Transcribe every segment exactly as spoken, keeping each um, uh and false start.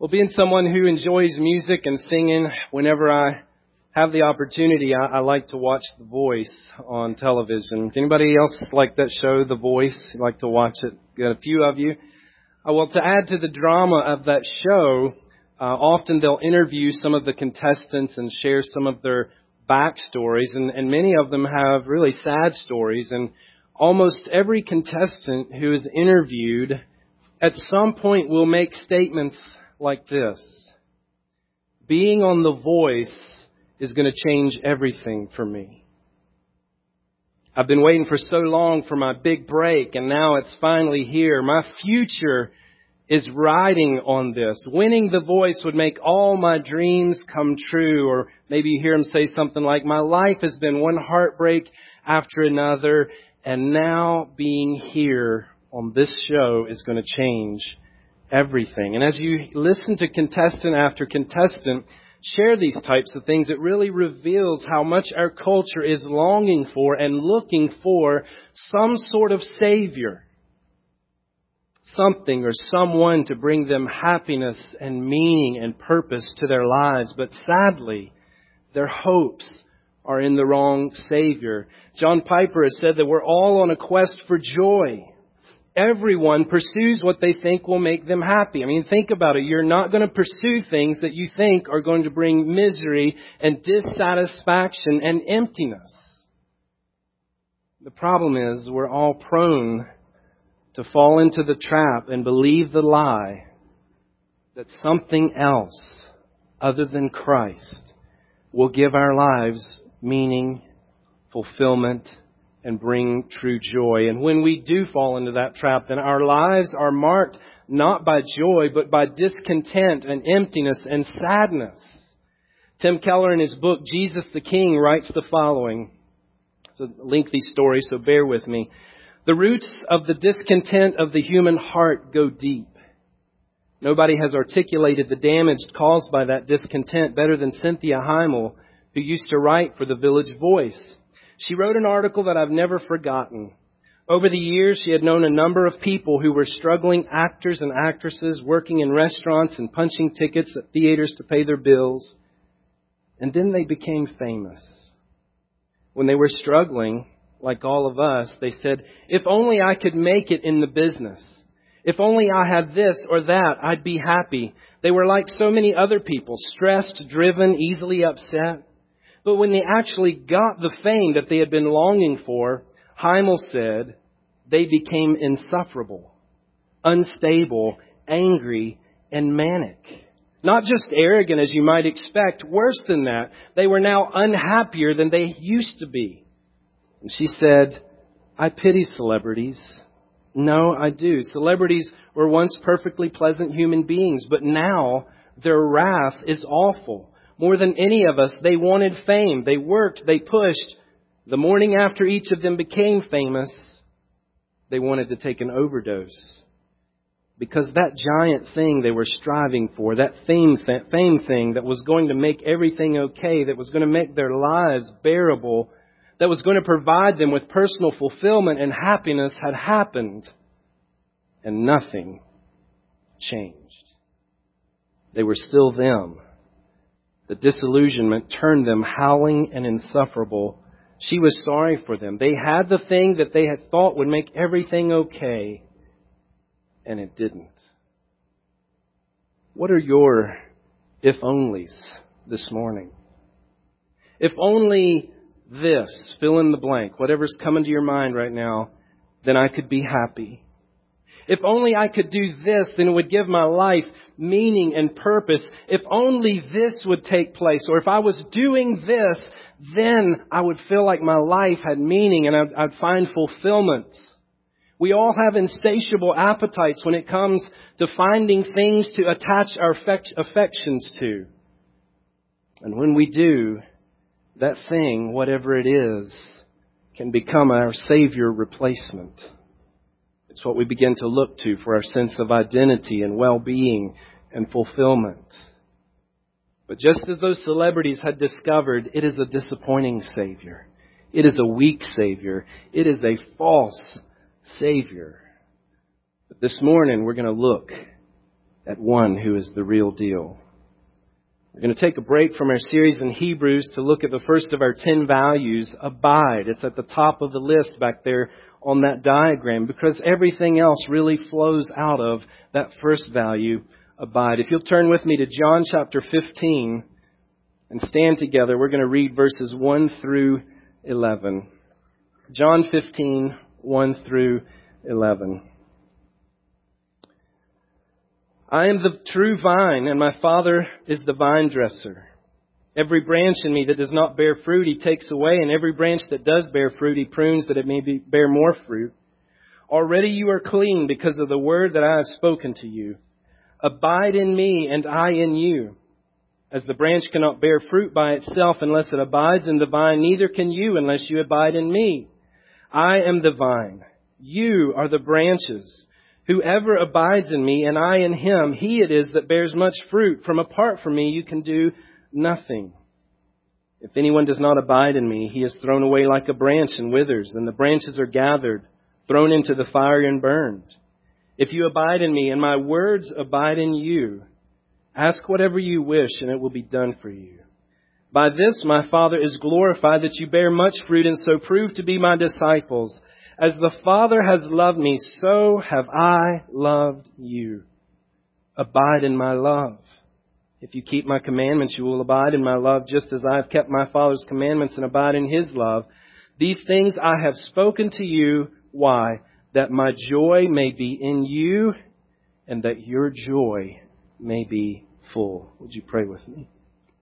Well, being someone who enjoys music and singing, whenever I have the opportunity, I, I like to watch The Voice on television. Anybody else like that show, The Voice? You like to watch it? Got a few of you. Uh, well, to add to the drama of that show, uh, often they'll interview some of the contestants and share some of their backstories, and, and many of them have really sad stories. And almost every contestant who is interviewed at some point will make statements like this: being on The Voice is going to change everything for me. I've been waiting for so long for my big break, and now it's finally here. My future is riding on this. Winning The Voice would make all my dreams come true. Or maybe you hear him say something like, my life has been one heartbreak after another, and now being here on this show is going to change everything. And as you listen to contestant after contestant share these types of things, it really reveals how much our culture is longing for and looking for some sort of savior, something or someone to bring them happiness and meaning and purpose to their lives. But sadly, their hopes are in the wrong savior. John Piper has said that we're all on a quest for joy. Everyone pursues what they think will make them happy. I mean, think about it. You're not going to pursue things that you think are going to bring misery and dissatisfaction and emptiness. The problem is we're all prone to fall into the trap and believe the lie that something else other than Christ will give our lives meaning, fulfillment, and bring true joy. And when we do fall into that trap, then our lives are marked not by joy, but by discontent and emptiness and sadness. Tim Keller, in his book, Jesus the King, writes the following. It's a lengthy story, so bear with me. The roots of the discontent of the human heart go deep. Nobody has articulated the damage caused by that discontent better than Cynthia Heimel, who used to write for the Village Voice. She wrote an article that I've never forgotten. Over the years, she had known a number of people who were struggling actors and actresses working in restaurants and punching tickets at theaters to pay their bills. And then they became famous. When they were struggling, like all of us, they said, if only I could make it in the business. If only I had this or that, I'd be happy. They were like so many other people, stressed, driven, easily upset. But when they actually got the fame that they had been longing for, Heimel said, they became insufferable, unstable, angry, and manic. Not just arrogant, as you might expect. Worse than that, they were now unhappier than they used to be. And she said, I pity celebrities. No, I do. Celebrities were once perfectly pleasant human beings, but now their wrath is awful. More than any of us, they wanted fame. They worked, they pushed. The morning after each of them became famous, they wanted to take an overdose. Because that giant thing they were striving for, that fame, th- fame thing that was going to make everything okay, that was going to make their lives bearable, that was going to provide them with personal fulfillment and happiness, had happened. And nothing changed. They were still them. The disillusionment turned them howling and insufferable. She was sorry for them. They had the thing that they had thought would make everything okay, and it didn't. What are your if-onlys this morning? If only this, fill in the blank, whatever's coming to your mind right now, then I could be happy. If only I could do this, then it would give my life meaning and purpose. If only this would take place, or if I was doing this, then I would feel like my life had meaning and I'd, I'd find fulfillment. We all have insatiable appetites when it comes to finding things to attach our affections to. And when we do, that thing, whatever it is, can become our savior replacement. It's what we begin to look to for our sense of identity and well-being and fulfillment. But just as those celebrities had discovered, it is a disappointing Savior. It is a weak Savior. It is a false Savior. But this morning we're going to look at one who is the real deal. We're going to take a break from our series in Hebrews to look at the first of our ten values, abide. It's at the top of the list back there on that diagram because everything else really flows out of that first value, abide. If you'll turn with me to John chapter fifteen and stand together, we're going to read verses one through eleven. John fifteen, one through eleven. I am the true vine, and my Father is the vine dresser. Every branch in me that does not bear fruit, He takes away, and every branch that does bear fruit, He prunes that it may be, bear more fruit. Already you are clean because of the word that I have spoken to you. Abide in me, and I in you. As the branch cannot bear fruit by itself unless it abides in the vine, neither can you unless you abide in me. I am the vine. You are the branches. Whoever abides in me and I in him, he it is that bears much fruit. From apart from me, you can do nothing. If anyone does not abide in me, he is thrown away like a branch and withers, and the branches are gathered, thrown into the fire and burned. If you abide in me and my words abide in you, ask whatever you wish and it will be done for you. By this my Father is glorified, that you bear much fruit and so prove to be my disciples. As the Father has loved me, so have I loved you. Abide in my love. If you keep my commandments, you will abide in my love, just as I have kept my Father's commandments and abide in His love. These things I have spoken to you. Why? That my joy may be in you and that your joy may be full. Would you pray with me?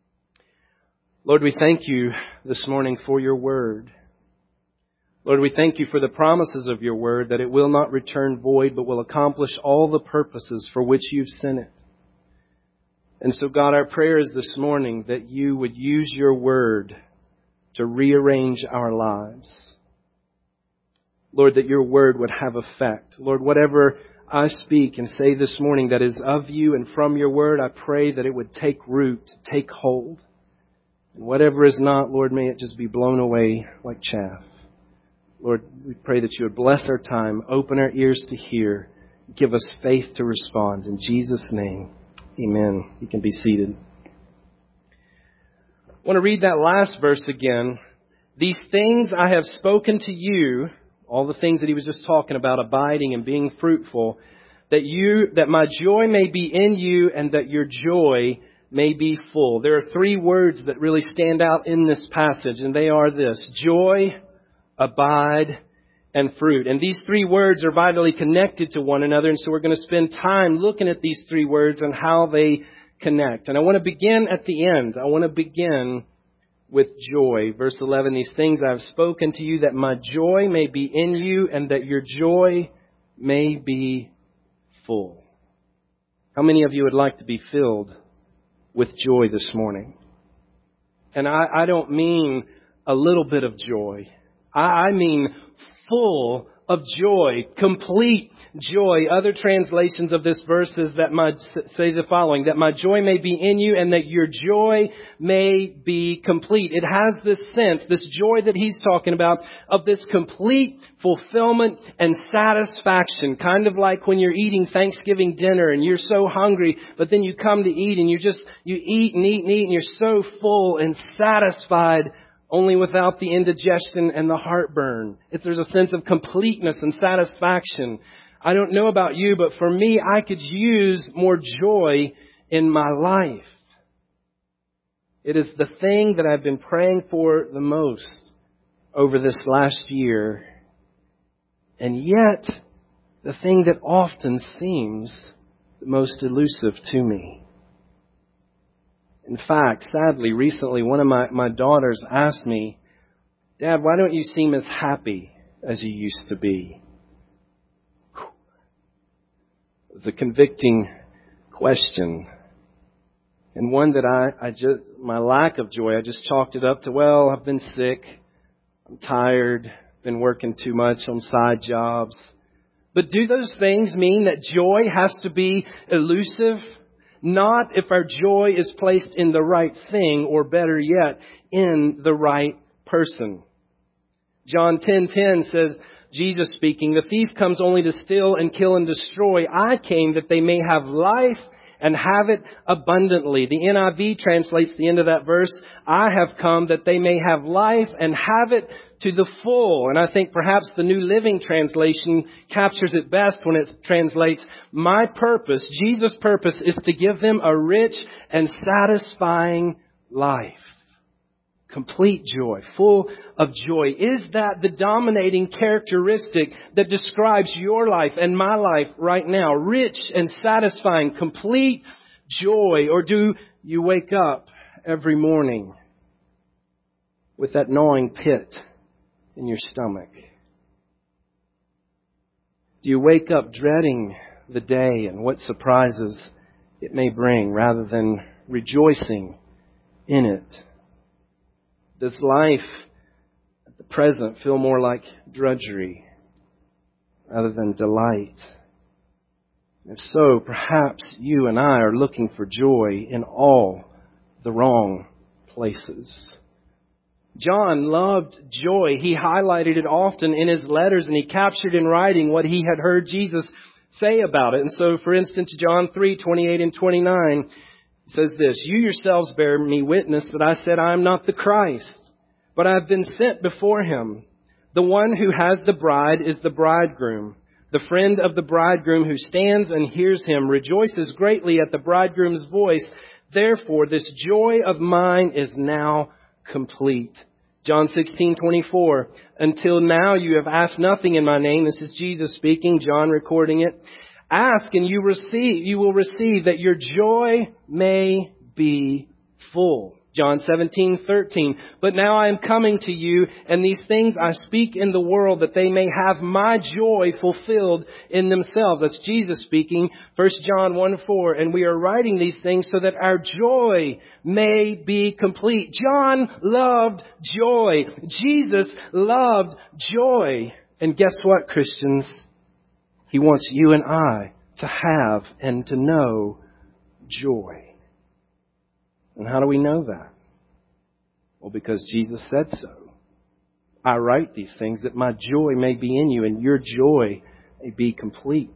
Lord, we thank you this morning for your word. Lord, we thank you for the promises of your word, that it will not return void, but will accomplish all the purposes for which you've sent it. And so, God, our prayer is this morning that you would use your word to rearrange our lives. Lord, that your word would have effect. Lord, whatever I speak and say this morning that is of you and from your word, I pray that it would take root, take hold. And whatever is not, Lord, may it just be blown away like chaff. Lord, we pray that you would bless our time, open our ears to hear, give us faith to respond. In Jesus' name, amen. You can be seated. I want to read that last verse again. These things I have spoken to you, all the things that he was just talking about, abiding and being fruitful, that you, that my joy may be in you and that your joy may be full. There are three words that really stand out in this passage, and they are this: joy, abide, and fruit. And these three words are vitally connected to one another. And so we're going to spend time looking at these three words and how they connect. And I want to begin at the end. I want to begin with joy. Verse eleven, these things I have spoken to you that my joy may be in you and that your joy may be full. How many of you would like to be filled with joy this morning? And I, I don't mean a little bit of joy. I mean full of joy, complete joy. Other translations of this verse is that my, say the following, that my joy may be in you and that your joy may be complete. It has this sense, this joy that he's talking about, of this complete fulfillment and satisfaction. Kind of like when you're eating Thanksgiving dinner and you're so hungry, but then you come to eat and you just, you eat and eat and eat and you're so full and satisfied, only without the indigestion and the heartburn. If there's a sense of completeness and satisfaction. I don't know about you, but for me, I could use more joy in my life. It is the thing that I've been praying for the most over this last year. And yet, the thing that often seems the most elusive to me. In fact, sadly, recently, one of my, my daughters asked me, Dad, why don't you seem as happy as you used to be? It was a convicting question. And one that I, I just, my lack of joy, I just chalked it up to, well, I've been sick. I'm tired. Been working too much on side jobs. But do those things mean that joy has to be elusive? Not if our joy is placed in the right thing, or better yet, in the right person. John ten ten says, Jesus speaking, the thief comes only to steal and kill and destroy. I came that they may have life and have it abundantly. The N I V translates the end of that verse, I have come that they may have life and have it to the full. And I think perhaps the New Living Translation captures it best when it translates, my purpose, Jesus' purpose, is to give them a rich and satisfying life. Complete joy, full of joy. Is that the dominating characteristic that describes your life and my life right now? Rich and satisfying, complete joy. Or do you wake up every morning with that gnawing pit in your stomach? Do you wake up dreading the day and what surprises it may bring rather than rejoicing in it? Does life at the present feel more like drudgery rather than delight? If so, perhaps you and I are looking for joy in all the wrong places. John loved joy. He highlighted it often in his letters, and he captured in writing what he had heard Jesus say about it. And so, for instance, John three, twenty-eight and twenty-nine says this, you yourselves bear me witness that I said I am not the Christ, but I have been sent before him. The one who has the bride is the bridegroom. The friend of the bridegroom who stands and hears him rejoices greatly at the bridegroom's voice. Therefore, this joy of mine is now complete. John sixteen, twenty-four. Until now you have asked nothing in my name. This is Jesus speaking, John recording it. Ask and you receive, you will receive that your joy may be full. John seventeen, thirteen. But now I am coming to you, and these things I speak in the world that they may have my joy fulfilled in themselves. That's Jesus speaking. First John one, four. And we are writing these things so that our joy may be complete. John loved joy. Jesus loved joy. And guess what, Christians? He wants you and I to have and to know joy. And how do we know that? Well, because Jesus said so. I write these things that my joy may be in you and your joy may be complete.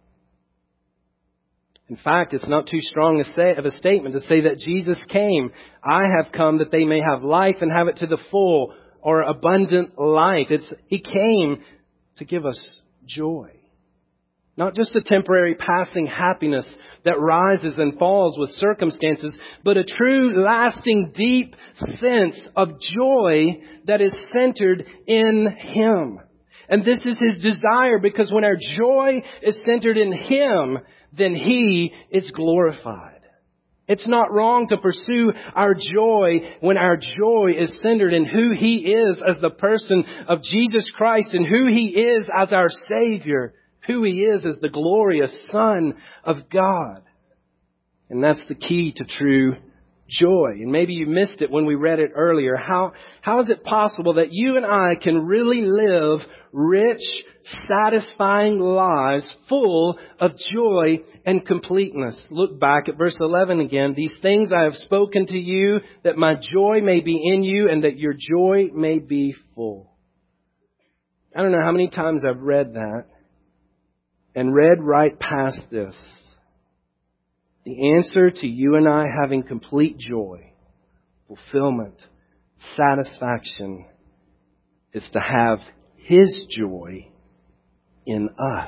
In fact, it's not too strong a say, of a statement to say that Jesus came. I have come that they may have life and have it to the full, or abundant life. It's, He came to give us joy. Not just a temporary passing happiness that rises and falls with circumstances, but a true, lasting, deep sense of joy that is centered in Him. And this is His desire, because when our joy is centered in Him, then He is glorified. It's not wrong to pursue our joy when our joy is centered in who He is as the person of Jesus Christ and who He is as our Savior. Who He is as the glorious Son of God. And that's the key to true joy. And maybe you missed it when we read it earlier. How, how is it possible that you and I can really live rich, satisfying lives full of joy and completeness? Look back at verse eleven again. These things I have spoken to you, that my joy may be in you and that your joy may be full. I don't know how many times I've read that and read right past this. The answer to you and I having complete joy, fulfillment, satisfaction is to have His joy in us.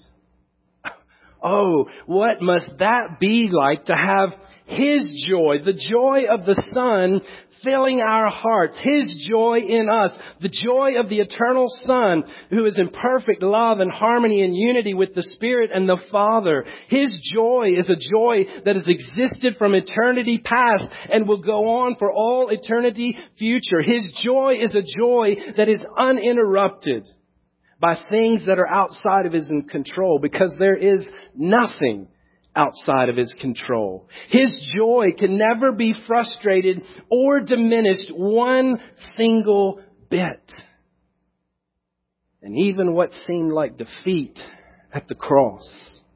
Oh, what must that be like to have His joy, the joy of the Son filling our hearts, His joy in us, the joy of the eternal Son who is in perfect love and harmony and unity with the Spirit and the Father. His joy is a joy that has existed from eternity past and will go on for all eternity future. His joy is a joy that is uninterrupted by things that are outside of His control, because there is nothing outside of His control. His joy can never be frustrated or diminished one single bit. And even what seemed like defeat at the cross,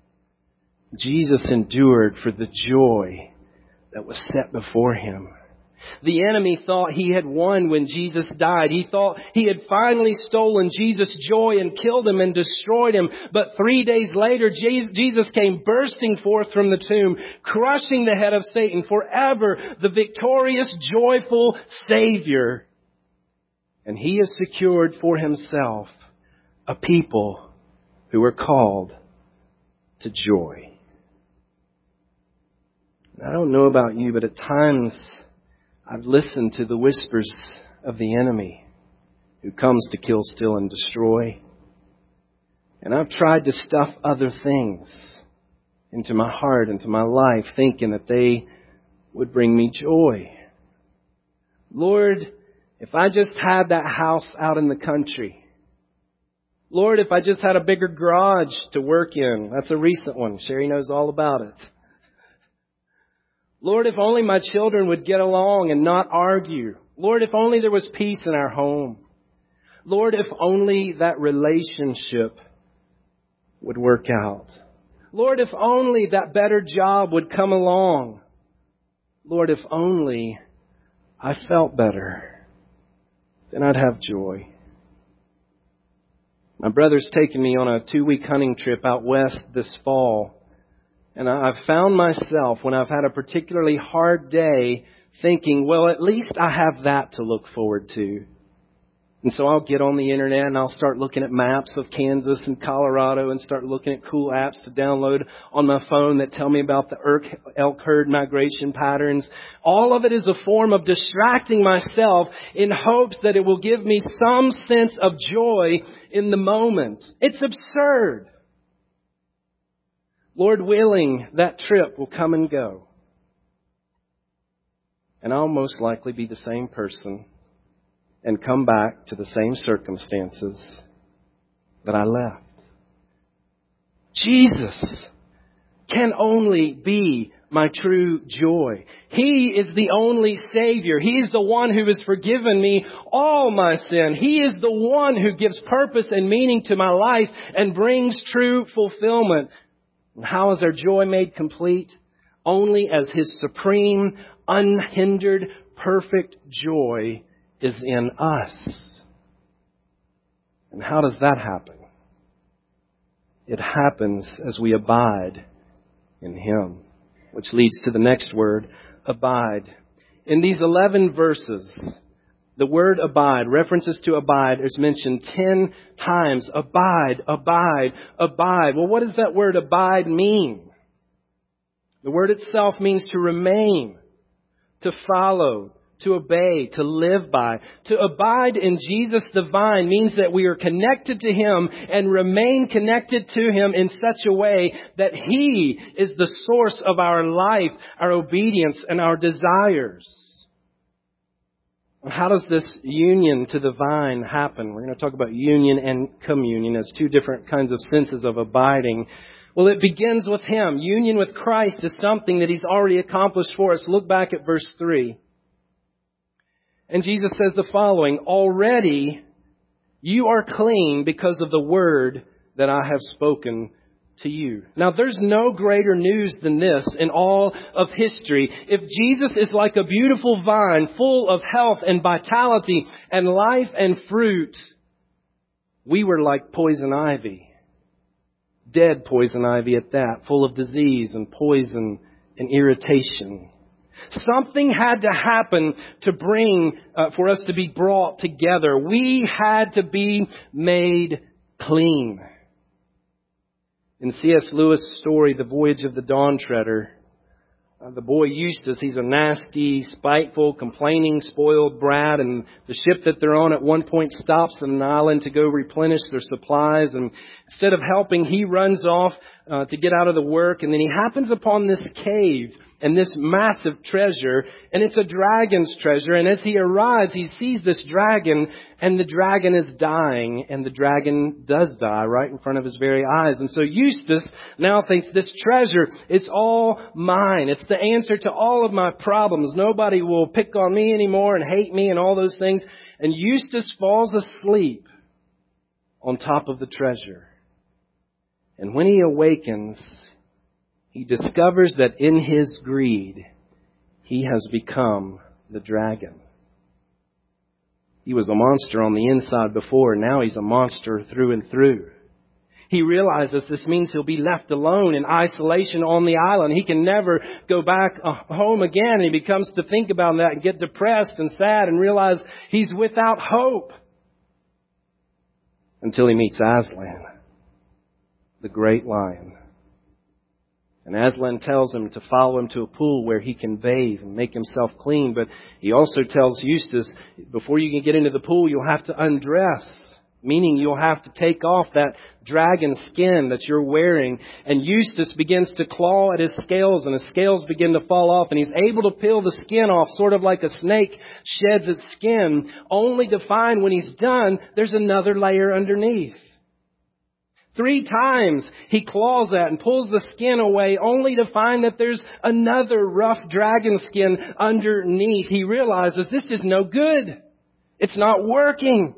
Jesus endured for the joy that was set before Him. The enemy thought he had won when Jesus died. He thought he had finally stolen Jesus' joy and killed him and destroyed him. But three days later, Jesus came bursting forth from the tomb, crushing the head of Satan forever, the victorious, joyful Savior. And He has secured for Himself a people who are called to joy. I don't know about you, but at times I've listened to the whispers of the enemy who comes to kill, steal, and destroy. And I've tried to stuff other things into my heart, into my life, thinking that they would bring me joy. Lord, if I just had that house out in the country. Lord, if I just had a bigger garage to work in. That's a recent one. Sherry knows all about it. Lord, if only my children would get along and not argue. Lord, if only there was peace in our home. Lord, if only that relationship would work out. Lord, if only that better job would come along. Lord, if only I felt better, then I'd have joy. My brother's taken me on a two-week hunting trip out west this fall. And I've found myself, when I've had a particularly hard day, thinking, well, at least I have that to look forward to. And so I'll get on the internet and I'll start looking at maps of Kansas and Colorado and start looking at cool apps to download on my phone that tell me about the elk herd migration patterns. All of it is a form of distracting myself in hopes that it will give me some sense of joy in the moment. It's absurd. Lord willing, that trip will come and go. And I'll most likely be the same person and come back to the same circumstances that I left. Jesus can only be my true joy. He is the only Savior. He is the one who has forgiven me all my sin. He is the one who gives purpose and meaning to my life and brings true fulfillment. And how is our joy made complete? Only as His supreme, unhindered, perfect joy is in us. And how does that happen? It happens as we abide in Him, which leads to the next word, abide. In these eleven verses, the word abide, references to abide, is mentioned ten times. Abide, abide, abide. Well, what does that word abide mean? The word itself means to remain, to follow, to obey, to live by. To abide in Jesus the vine means that we are connected to Him and remain connected to Him in such a way that He is the source of our life, our obedience, and our desires. How does this union to the vine happen? We're going to talk about union and communion as two different kinds of senses of abiding. Well, it begins with Him. Union with Christ is something that He's already accomplished for us. Look back at verse three. And Jesus says the following, already you are clean because of the word that I have spoken to you. Now, there's no greater news than this in all of history. If Jesus is like a beautiful vine full of health and vitality and life and fruit, we were like poison ivy. Dead poison ivy at that, full of disease and poison and irritation. Something had to happen to bring, uh, for us to be brought together. We had to be made clean. In C S Lewis' story, The Voyage of the Dawn Treader, uh, the boy Eustace, he's a nasty, spiteful, complaining, spoiled brat, and the ship that they're on at one point stops on an island to go replenish their supplies, and instead of helping, he runs off uh, to get out of the work, and then he happens upon this cave and this massive treasure, and it's a dragon's treasure. And as he arrives, he sees this dragon, and the dragon is dying, and the dragon does die right in front of his very eyes. And so Eustace now thinks this treasure, it's all mine. It's the answer to all of my problems. Nobody will pick on me anymore and hate me and all those things. And Eustace falls asleep on top of the treasure. And when he awakens, he discovers that in his greed, he has become the dragon. He was a monster on the inside before, and now he's a monster through and through. He realizes this means he'll be left alone in isolation on the island. He can never go back home again. And he becomes to think about that and get depressed and sad and realize he's without hope. Until he meets Aslan, the great lion. And Aslan tells him to follow him to a pool where he can bathe and make himself clean. But he also tells Eustace, before you can get into the pool, you'll have to undress. Meaning you'll have to take off that dragon skin that you're wearing. And Eustace begins to claw at his scales, and his scales begin to fall off. And he's able to peel the skin off, sort of like a snake sheds its skin, only to find when he's done, there's another layer underneath. Three times he claws at and pulls the skin away, only to find that there's another rough dragon skin underneath. He realizes this is no good. It's not working.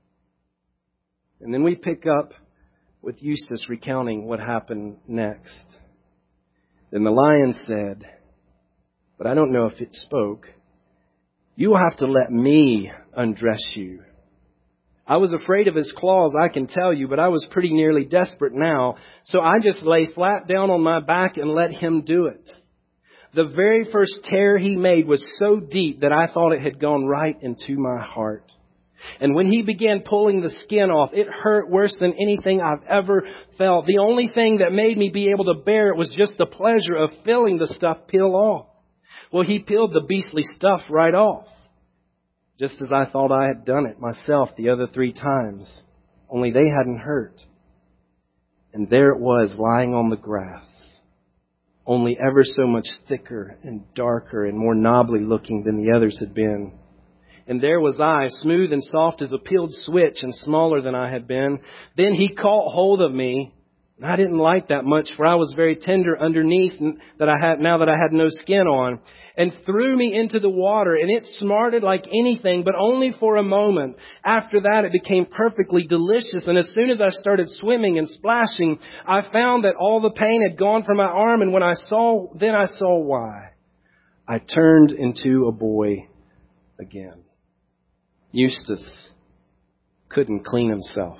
And then we pick up with Eustace recounting what happened next. Then the lion said, but I don't know if it spoke, you will have to let me undress you. I was afraid of his claws, I can tell you, but I was pretty nearly desperate now. So I just lay flat down on my back and let him do it. The very first tear he made was so deep that I thought it had gone right into my heart. And when he began pulling the skin off, it hurt worse than anything I've ever felt. The only thing that made me be able to bear it was just the pleasure of feeling the stuff peel off. Well, he peeled the beastly stuff right off. Just as I thought I had done it myself the other three times. Only they hadn't hurt. And there it was lying on the grass. Only ever so much thicker and darker and more knobbly looking than the others had been. And there was I, smooth and soft as a peeled switch and smaller than I had been. Then he caught hold of me. And I didn't like that much, for I was very tender underneath that I had, now that I had no skin on. And threw me into the water, and it smarted like anything, but only for a moment. After that, it became perfectly delicious. And as soon as I started swimming and splashing, I found that all the pain had gone from my arm. And when I saw, then I saw why. I turned into a boy again. Eustace couldn't clean himself.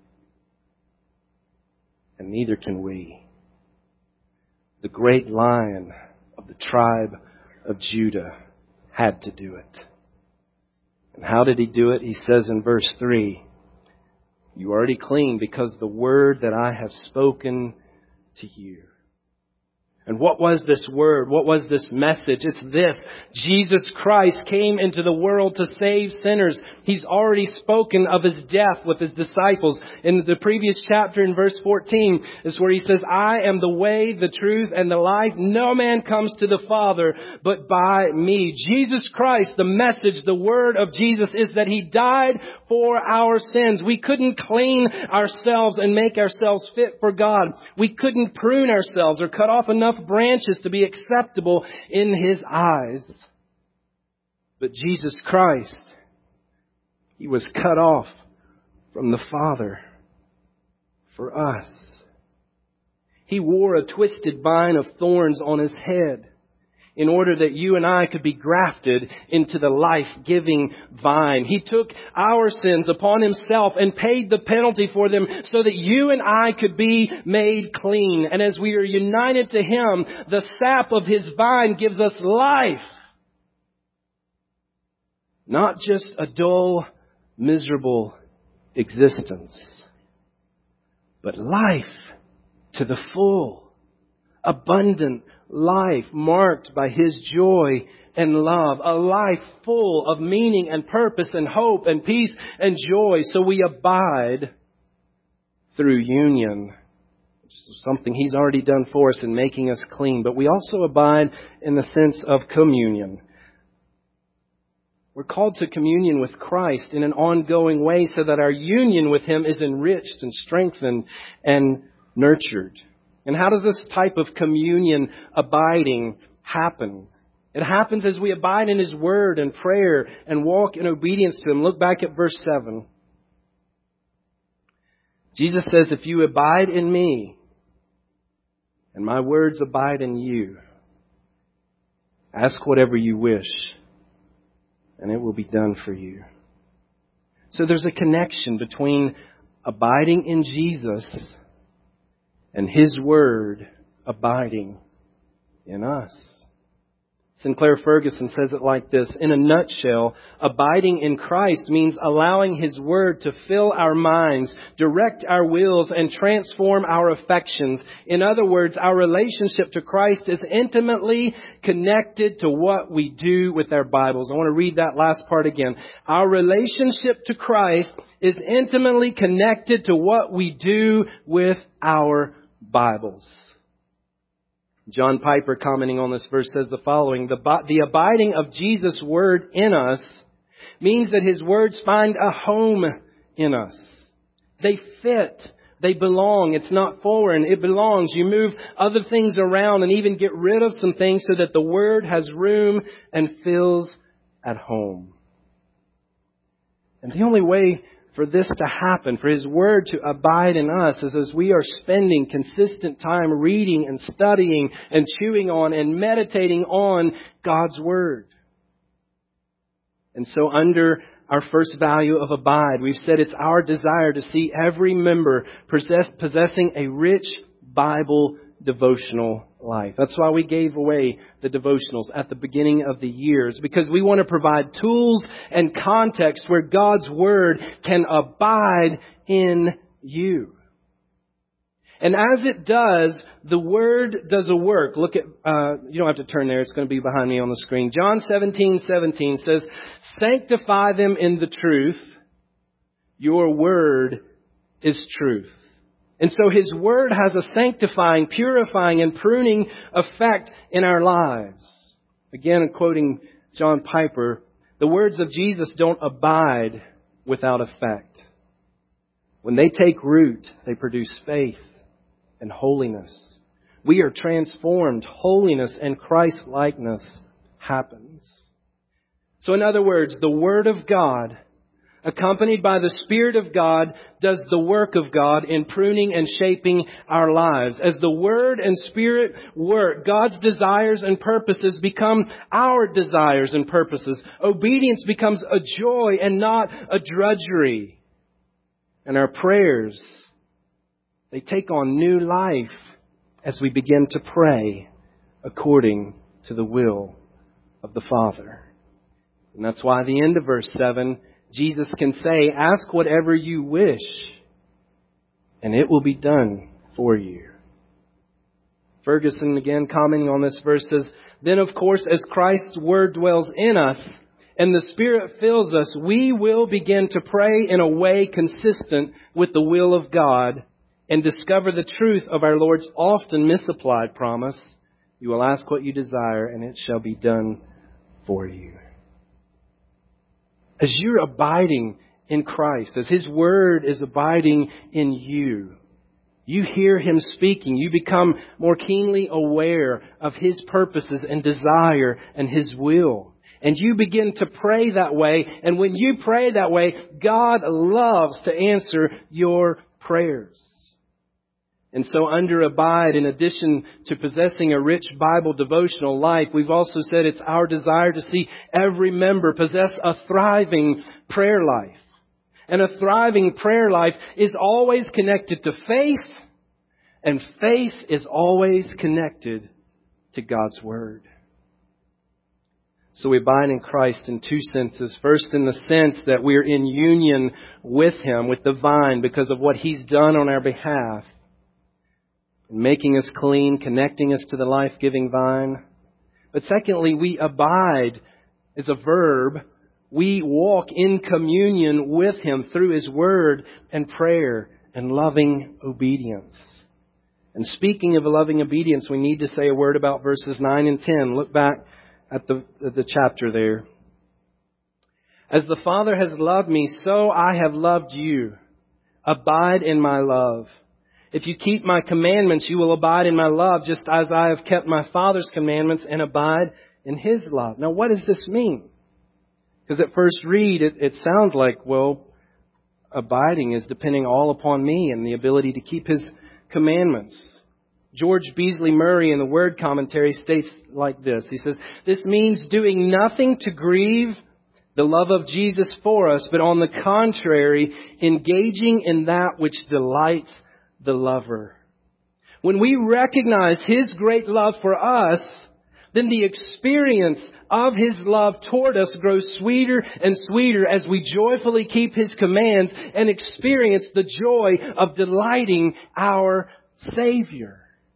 And neither can we. The great lion of the tribe of Judah had to do it. And how did he do it? He says in verse three, you are already clean because the word that I have spoken to you. And what was this word? What was this message? It's this. Jesus Christ came into the world to save sinners. He's already spoken of His death with His disciples. In the previous chapter in verse fourteen is where He says, I am the way, the truth, and the life. No man comes to the Father but by me. Jesus Christ, the message, the word of Jesus is that He died for our sins. We couldn't clean ourselves and make ourselves fit for God. We couldn't prune ourselves or cut off enough branches to be acceptable in His eyes. But Jesus Christ, He was cut off from the Father for us. He wore a twisted vine of thorns on His head in order that you and I could be grafted into the life-giving vine. He took our sins upon Himself and paid the penalty for them so that you and I could be made clean. And as we are united to Him, the sap of His vine gives us life. Not just a dull, miserable existence, but life to the full, abundant life marked by His joy and love. A life full of meaning and purpose and hope and peace and joy. So we abide through union, which is something He's already done for us in making us clean. But we also abide in the sense of communion. We're called to communion with Christ in an ongoing way so that our union with Him is enriched and strengthened and nurtured. And how does this type of communion abiding happen? It happens as we abide in His Word and prayer and walk in obedience to Him. Look back at verse seven. Jesus says, if you abide in me and my words abide in you, ask whatever you wish and it will be done for you. So there's a connection between abiding in Jesus and His Word abiding in us. Sinclair Ferguson says it like this: in a nutshell, abiding in Christ means allowing His Word to fill our minds, direct our wills, and transform our affections. In other words, our relationship to Christ is intimately connected to what we do with our Bibles. I want to read that last part again. Our relationship to Christ is intimately connected to what we do with our Bibles. John Piper, commenting on this verse, says the following: the, the abiding of Jesus' Word in us means that His words find a home in us. They fit. They belong. It's not foreign. It belongs. You move other things around and even get rid of some things so that the Word has room and feels at home. And the only way for this to happen, for His Word to abide in us, is as we are spending consistent time reading and studying and chewing on and meditating on God's Word. And so under our first value of abide, we've said it's our desire to see every member possess, possessing a rich Bible devotional life. That's why we gave away the devotionals at the beginning of the years, because we want to provide tools and context where God's Word can abide in you. And as it does, the Word does a work. Look at, uh, you don't have to turn there. It's going to be behind me on the screen. John seventeen seventeen says, "Sanctify them in the truth. Your Word is truth." And so His Word has a sanctifying, purifying, and pruning effect in our lives. Again, quoting John Piper, the words of Jesus don't abide without effect. When they take root, they produce faith and holiness. We are transformed. Holiness and Christ-likeness happens. So in other words, the Word of God, accompanied by the Spirit of God, does the work of God in pruning and shaping our lives. As the Word and Spirit work, God's desires and purposes become our desires and purposes. Obedience becomes a joy and not a drudgery. And our prayers, they take on new life as we begin to pray according to the will of the Father. And that's why at the end of verse seven, Jesus can say, "Ask whatever you wish, and it will be done for you." Ferguson, again commenting on this verse, says, "Then of course, as Christ's Word dwells in us and the Spirit fills us, we will begin to pray in a way consistent with the will of God and discover the truth of our Lord's often misapplied promise, 'You will ask what you desire, and it shall be done for you.'" As you're abiding in Christ, as His Word is abiding in you, you hear Him speaking. You become more keenly aware of His purposes and desire and His will. And you begin to pray that way. And when you pray that way, God loves to answer your prayers. And so under abide, in addition to possessing a rich Bible devotional life, we've also said it's our desire to see every member possess a thriving prayer life. And a thriving prayer life is always connected to faith, and faith is always connected to God's Word. So we abide in Christ in two senses. First, in the sense that we're in union with Him, with the vine, because of what He's done on our behalf, making us clean, connecting us to the life-giving vine. But secondly, we abide as a verb. We walk in communion with Him through His Word and prayer and loving obedience. And speaking of loving obedience, we need to say a word about verses nine and ten. Look back at the, at the chapter there. "As the Father has loved me, so I have loved you. Abide in my love. If you keep my commandments, you will abide in my love, just as I have kept my Father's commandments and abide in His love." Now, what does this mean? Because at first read, it, it sounds like, well, abiding is depending all upon me and the ability to keep His commandments. George Beasley Murray in the Word Commentary states like this. He says, "This means doing nothing to grieve the love of Jesus for us, but on the contrary, engaging in that which delights the lover. When we recognize His great love for us, then the experience of His love toward us grows sweeter and sweeter as we joyfully keep His commands and experience the joy of delighting our Savior.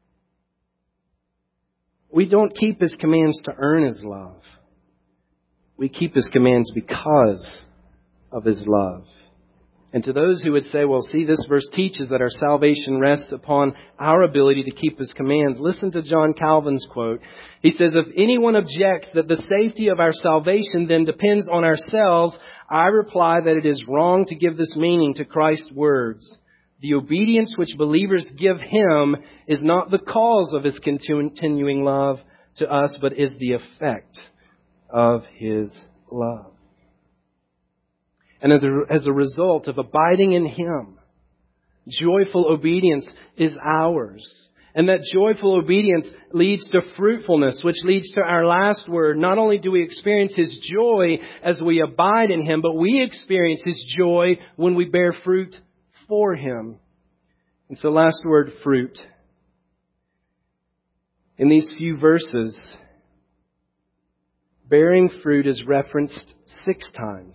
We don't keep His commands to earn His love. We keep His commands because of His love. And to those who would say, well, see, this verse teaches that our salvation rests upon our ability to keep His commands. Listen to John Calvin's quote. He says, if anyone objects that the safety of our salvation then depends on ourselves, I reply that it is wrong to give this meaning to Christ's words. The obedience which believers give Him is not the cause of His continuing love to us, but is the effect of His love. And as a result of abiding in Him, joyful obedience is ours. And that joyful obedience leads to fruitfulness, which leads to our last word. Not only do we experience His joy as we abide in Him, but we experience His joy when we bear fruit for Him. And so last word, fruit. In these few verses, bearing fruit is referenced six times.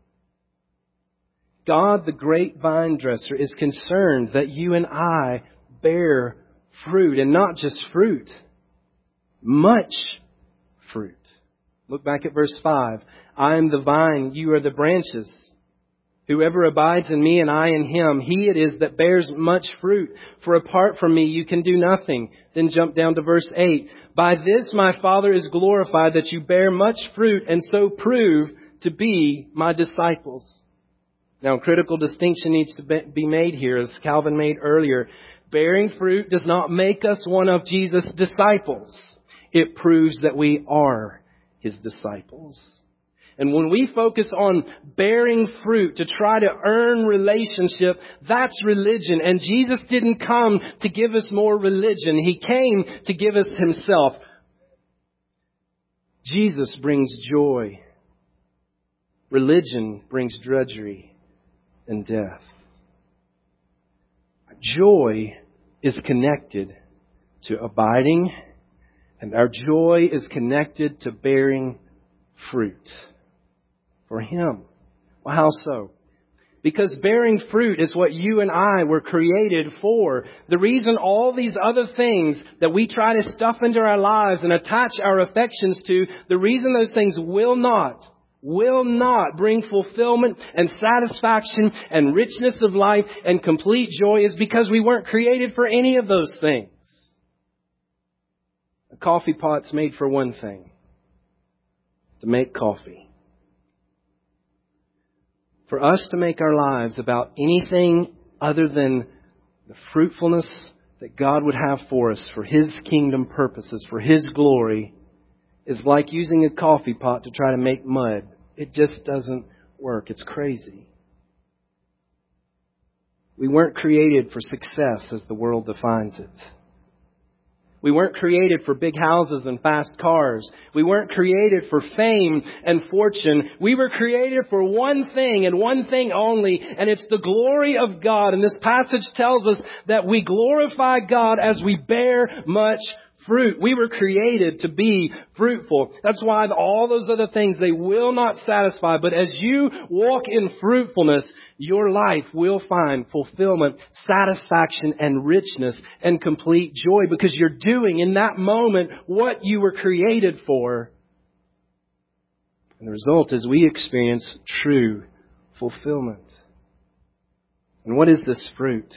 God, the great vine dresser, is concerned that you and I bear fruit, and not just fruit, much fruit. Look back at verse five. I am the vine, you are the branches. Whoever abides in me and I in him, he it is that bears much fruit. For apart from me, you can do nothing. Then jump down to verse eight. By this my Father is glorified, that you bear much fruit and so prove to be my disciples. Now, a critical distinction needs to be made here, as Calvin made earlier. Bearing fruit does not make us one of Jesus' disciples. It proves that we are His disciples. And when we focus on bearing fruit to try to earn relationship, that's religion. And Jesus didn't come to give us more religion. He came to give us Himself. Jesus brings joy. Religion brings drudgery and death. Joy is connected to abiding, and our joy is connected to bearing fruit for Him. Well, how so? Because bearing fruit is what you and I were created for. The reason all these other things that we try to stuff into our lives and attach our affections to, the reason those things will not will not bring fulfillment and satisfaction and richness of life and complete joy is because we weren't created for any of those things. A coffee pot's made for one thing: to make coffee. For us to make our lives about anything other than the fruitfulness that God would have for us, for His kingdom purposes, for His glory, is like using a coffee pot to try to make mud. It just doesn't work. It's crazy. We weren't created for success as the world defines it. We weren't created for big houses and fast cars. We weren't created for fame and fortune. We were created for one thing and one thing only, and it's the glory of God. And this passage tells us that we glorify God as we bear much fruit. We were created to be fruitful. That's why all those other things, they will not satisfy. But as you walk in fruitfulness, your life will find fulfillment, satisfaction, and richness and complete joy, because you're doing in that moment what you were created for. And the result is we experience true fulfillment. And what is this fruit?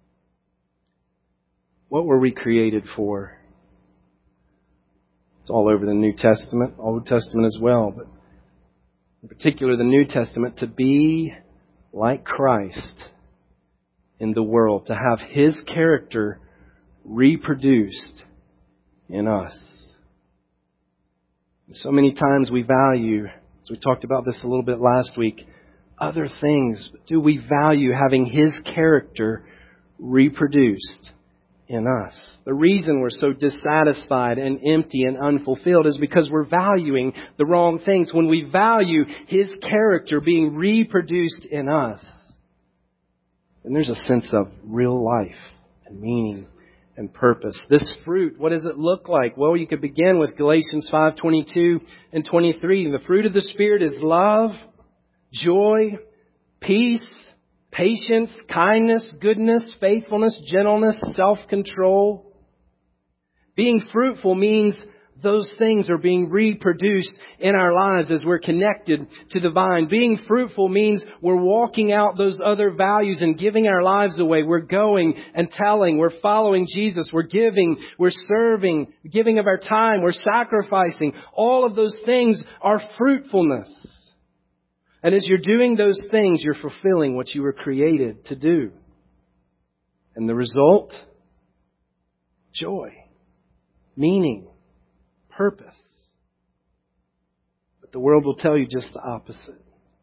What were we created for? It's all over the New Testament, Old Testament as well, but in particular the New Testament, to be like Christ in the world, to have His character reproduced in us. So many times we value, as we talked about this a little bit last week, other things. Do we value having His character reproduced in us. The reason we're so dissatisfied and empty and unfulfilled is because we're valuing the wrong things. When we value His character being reproduced in us, then there's a sense of real life and meaning and purpose. This fruit, what does it look like? Well, you could begin with Galatians five twenty-two and twenty-three. The fruit of the Spirit is love, joy, peace, patience, kindness, goodness, faithfulness, gentleness, self-control. Being fruitful means those things are being reproduced in our lives as we're connected to the vine. Being fruitful means we're walking out those other values and giving our lives away. We're going and telling. We're following Jesus. We're giving. We're serving. Giving of our time. We're sacrificing. All of those things are fruitfulness. And as you're doing those things, you're fulfilling what you were created to do. And the result? Joy, meaning, purpose. But the world will tell you just the opposite.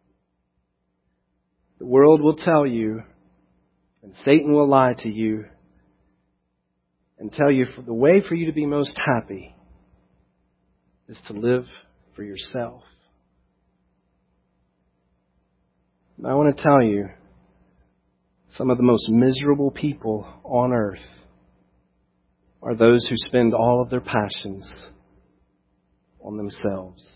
The world will tell you, and Satan will lie to you, and tell you the way for you to be most happy is to live for yourself. I want to tell you, some of the most miserable people on earth are those who spend all of their passions on themselves.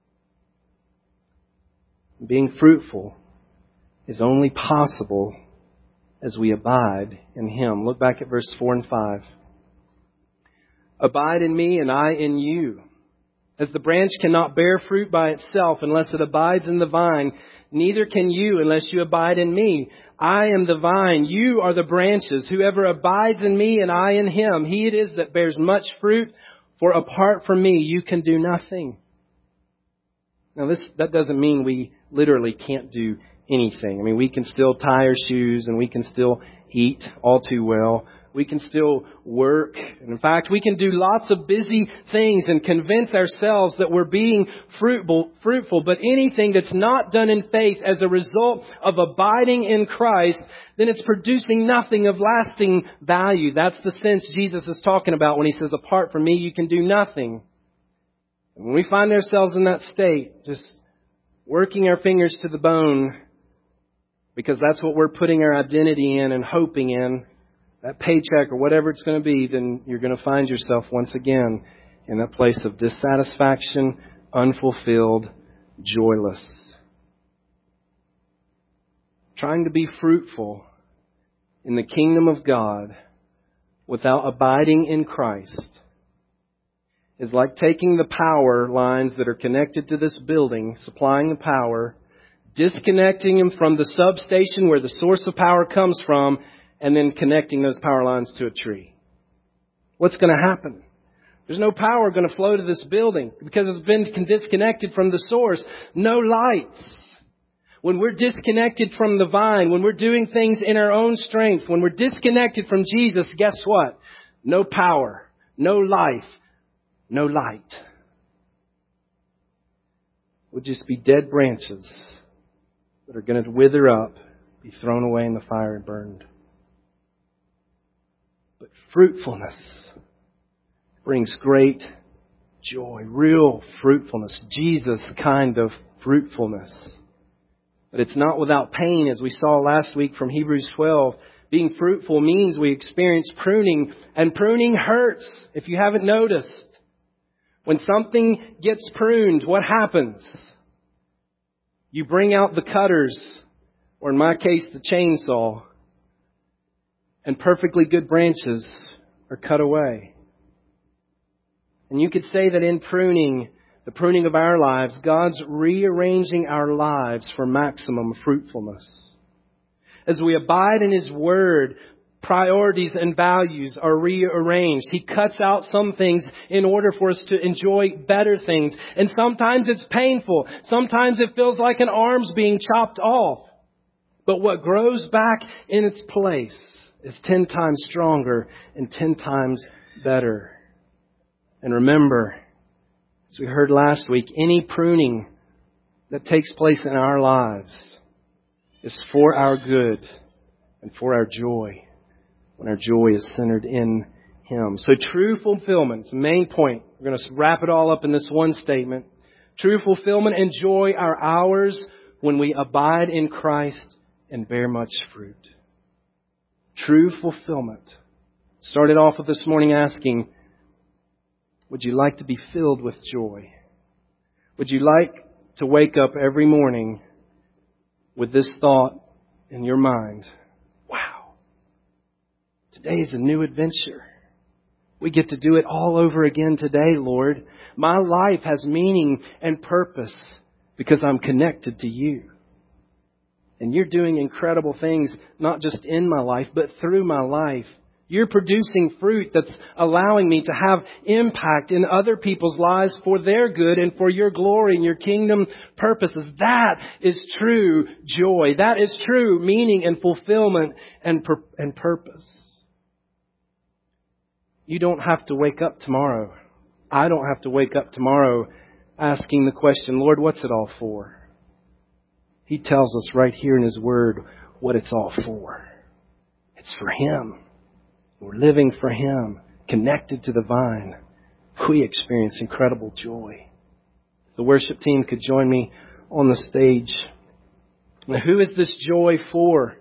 Being fruitful is only possible as we abide in Him. Look back at verse four and five. Abide in me and I in you. As the branch cannot bear fruit by itself unless it abides in the vine, neither can you unless you abide in me. I am the vine, you are the branches. Whoever abides in me and I in him, he it is that bears much fruit, for apart from me you can do nothing. Now this that doesn't mean we literally can't do anything. I mean, we can still tie our shoes and we can still eat all too well. We can still work. And in fact, we can do lots of busy things and convince ourselves that we're being fruitful, fruitful. But anything that's not done in faith as a result of abiding in Christ, then it's producing nothing of lasting value. That's the sense Jesus is talking about when He says, apart from me, you can do nothing. And when we find ourselves in that state, just working our fingers to the bone, because that's what we're putting our identity in and hoping in, that paycheck or whatever it's going to be, then you're going to find yourself once again in that place of dissatisfaction, unfulfilled, joyless. Trying to be fruitful in the kingdom of God without abiding in Christ is like taking the power lines that are connected to this building, supplying the power, disconnecting them from the substation where the source of power comes from, and then connecting those power lines to a tree. What's going to happen? There's no power going to flow to this building because it's been disconnected from the source. No lights. When we're disconnected from the vine, when we're doing things in our own strength, when we're disconnected from Jesus, guess what? No power, no life, no light. We'll just be dead branches that are going to wither up, be thrown away in the fire and burned. But fruitfulness brings great joy, real fruitfulness, Jesus kind of fruitfulness. But it's not without pain, as we saw last week from Hebrews twelve. Being fruitful means we experience pruning, and pruning hurts, if you haven't noticed. When something gets pruned, what happens? You bring out the cutters, or in my case, the chainsaw, and perfectly good branches are cut away. And you could say that in pruning, the pruning of our lives, God's rearranging our lives for maximum fruitfulness. As we abide in His Word, priorities and values are rearranged. He cuts out some things in order for us to enjoy better things. And sometimes it's painful. Sometimes it feels like an arm's being chopped off. But what grows back in its place is ten times stronger and ten times better. And remember, as we heard last week, any pruning that takes place in our lives is for our good and for our joy when our joy is centered in Him. So true fulfillment is the main point. We're going to wrap it all up in this one statement. True fulfillment and joy are ours when we abide in Christ and bear much fruit. True fulfillment. Started off with this morning asking, would you like to be filled with joy? Would you like to wake up every morning with this thought in your mind? Wow, today is a new adventure. We get to do it all over again today, Lord. My life has meaning and purpose because I'm connected to You. And You're doing incredible things, not just in my life, but through my life. You're producing fruit that's allowing me to have impact in other people's lives for their good and for Your glory and Your kingdom purposes. That is true joy. That is true meaning and fulfillment and, pur- and purpose. You don't have to wake up tomorrow. I don't have to wake up tomorrow asking the question, Lord, what's it all for? He tells us right here in His Word what it's all for. It's for Him. We're living for Him, connected to the vine. We experience incredible joy. The worship team could join me on the stage. Now, who is this joy for?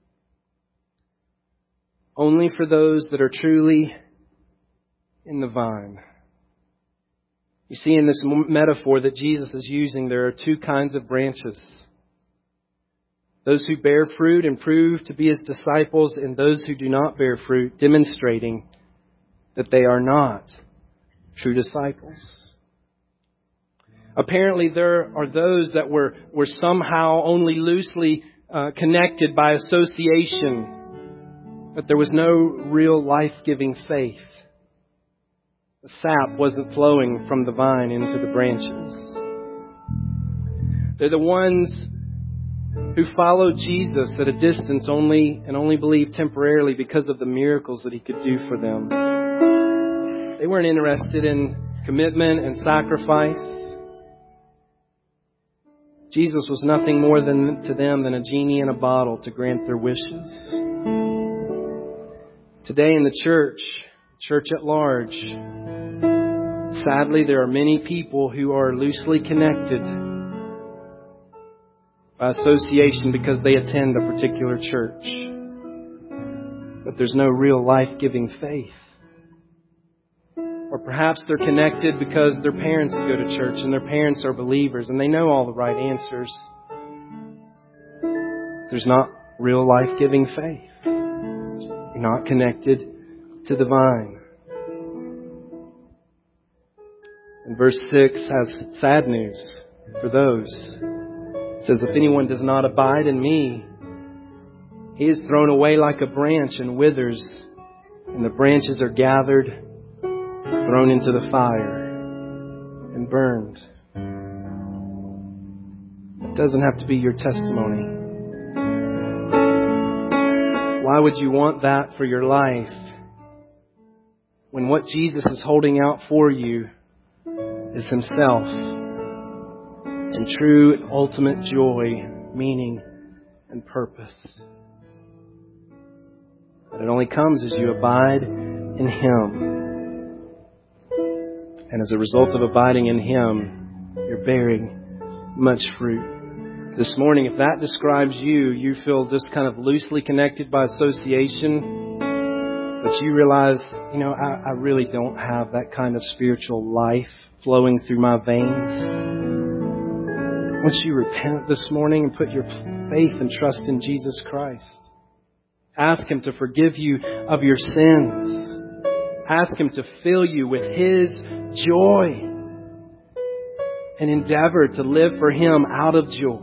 Only for those that are truly in the vine. You see, in this metaphor that Jesus is using, there are two kinds of branches. Those who bear fruit and prove to be His disciples, and those who do not bear fruit, demonstrating that they are not true disciples. Apparently there are those that were, were somehow only loosely uh, connected by association, but there was no real life-giving faith. The sap wasn't flowing from the vine into the branches. They're the ones who followed Jesus at a distance only and only believed temporarily because of the miracles that He could do for them. They weren't interested in commitment and sacrifice. Jesus was nothing more than to them than a genie in a bottle to grant their wishes. Today in the church, church at large, sadly there are many people who are loosely connected by association because they attend a particular church. But there's no real life-giving faith. Or perhaps they're connected because their parents go to church and their parents are believers and they know all the right answers. There's not real life-giving faith. You're not connected to the vine. And verse six has sad news for those. It says, if anyone does not abide in me, he is thrown away like a branch and withers, and the branches are gathered, thrown into the fire, and burned. It doesn't have to be your testimony. Why would you want that for your life when what Jesus is holding out for you is Himself and true and ultimate joy, meaning, and purpose? But it only comes as you abide in Him. And as a result of abiding in Him, you're bearing much fruit. This morning, if that describes you, you feel just kind of loosely connected by association, but you realize, you know, I, I really don't have that kind of spiritual life flowing through my veins. Once you repent this morning and put your faith and trust in Jesus Christ, ask Him to forgive you of your sins. Ask Him to fill you with His joy and endeavor to live for Him out of joy.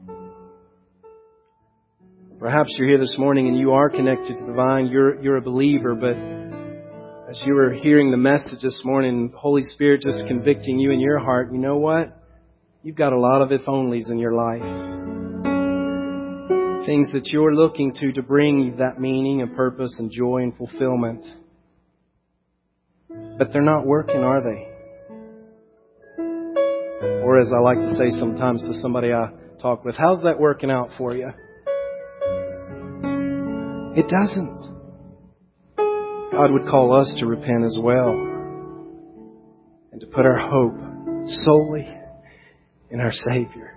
Perhaps you're here this morning and you are connected to the vine. You're, you're a believer, but as you were hearing the message this morning, the Holy Spirit just convicting you in your heart, you know what? You've got a lot of if-onlys in your life. Things that you're looking to to bring you that meaning and purpose and joy and fulfillment. But they're not working, are they? Or as I like to say sometimes to somebody I talk with, how's that working out for you? It doesn't. God would call us to repent as well and to put our hope solely in our Savior,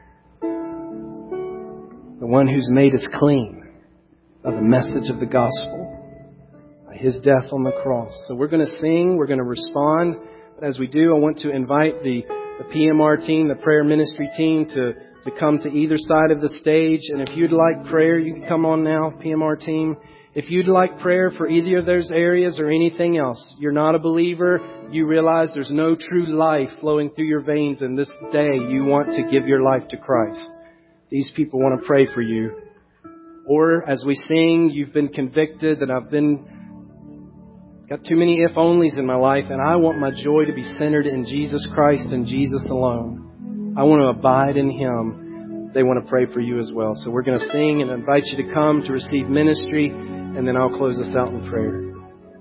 the one who's made us clean by the message of the gospel, by His death on the cross. So we're going to sing, we're going to respond. But as we do, I want to invite the, the P M R team, the prayer ministry team, to, to come to either side of the stage. And if you'd like prayer, you can come on now, P M R team. If you'd like prayer for either of those areas or anything else, you're not a believer, you realize there's no true life flowing through your veins, and this day you want to give your life to Christ, these people want to pray for you. Or as we sing, you've been convicted that I've been got too many if-onlys in my life, and I want my joy to be centered in Jesus Christ and Jesus alone. I want to abide in Him. They want to pray for you as well. So we're going to sing and invite you to come to receive ministry, and then I'll close us out in prayer.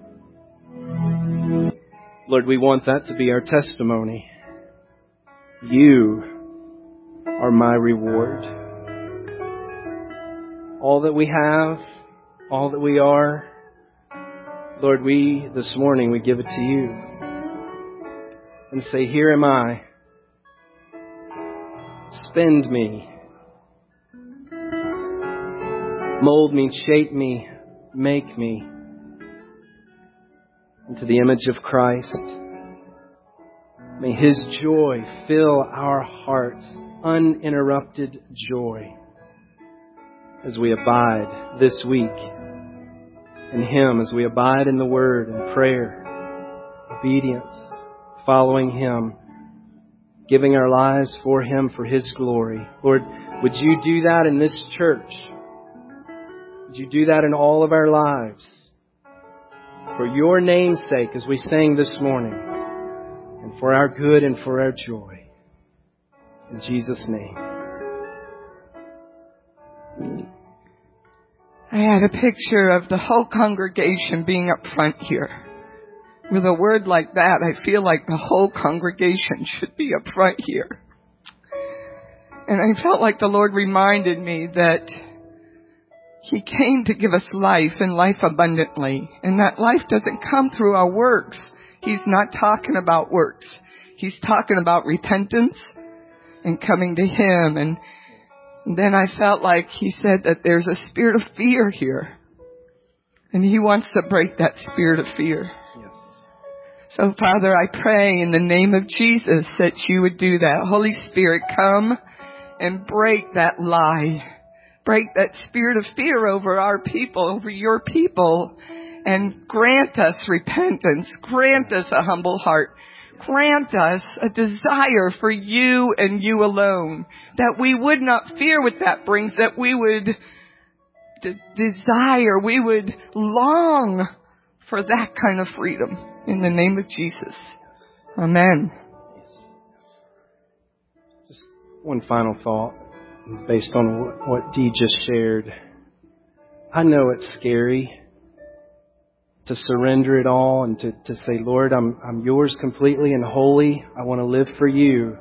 Lord, we want that to be our testimony. You are my reward. All that we have, all that we are, Lord, we, this morning, we give it to you and say, here am I. Spend me. Mold me, shape me, make me into the image of Christ. May His joy fill our hearts, uninterrupted joy, as we abide this week in Him, as we abide in the Word and prayer, obedience, following Him, giving our lives for Him, for His glory. Lord, would you do that in this church? Would you do that in all of our lives? For your name's sake, as we sang this morning, and for our good and for our joy. In Jesus' name. I had a picture of the whole congregation being up front here. With a word like that, I feel like the whole congregation should be up front here. And I felt like the Lord reminded me that He came to give us life and life abundantly. And that life doesn't come through our works. He's not talking about works. He's talking about repentance and coming to Him. And then I felt like He said that there's a spirit of fear here. And He wants to break that spirit of fear. Yes. So Father, I pray in the name of Jesus that you would do that. Holy Spirit, come and break that lie. Break that spirit of fear over our people, over your people. And grant us repentance. Grant us a humble heart. Grant us a desire for you and you alone. That we would not fear what that brings. That we would de- desire, we would long for that kind of freedom. In the name of Jesus. Amen. Just one final thought based on what, what Dee just shared. I know it's scary to surrender it all and to, to say, Lord, I'm, I'm yours completely and wholly. I want to live for you.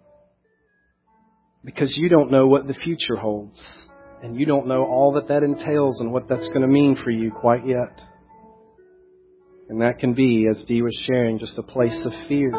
Because you don't know what the future holds. And you don't know all that that entails and what that's going to mean for you quite yet. And that can be, as Dee was sharing, just a place of fear.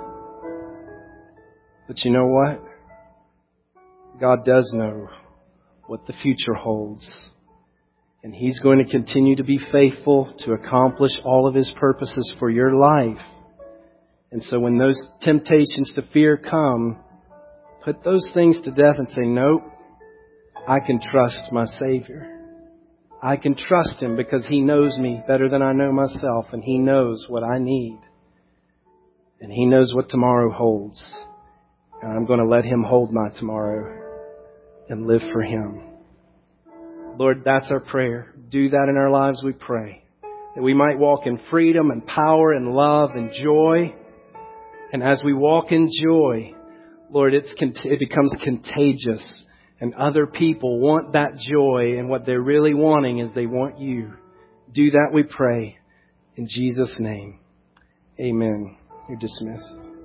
But you know what? God does know what the future holds. And He's going to continue to be faithful to accomplish all of His purposes for your life. And so when those temptations to fear come, put those things to death and say, nope, I can trust my Savior. I can trust Him because He knows me better than I know myself, and He knows what I need. And He knows what tomorrow holds. And I'm going to let Him hold my tomorrow and live for Him. Lord, that's our prayer. Do that in our lives, we pray. That we might walk in freedom and power and love and joy. And as we walk in joy, Lord, it's, it becomes contagious. And other people want that joy, and what they're really wanting is they want you. Do that, we pray. In Jesus' name, amen. You're dismissed.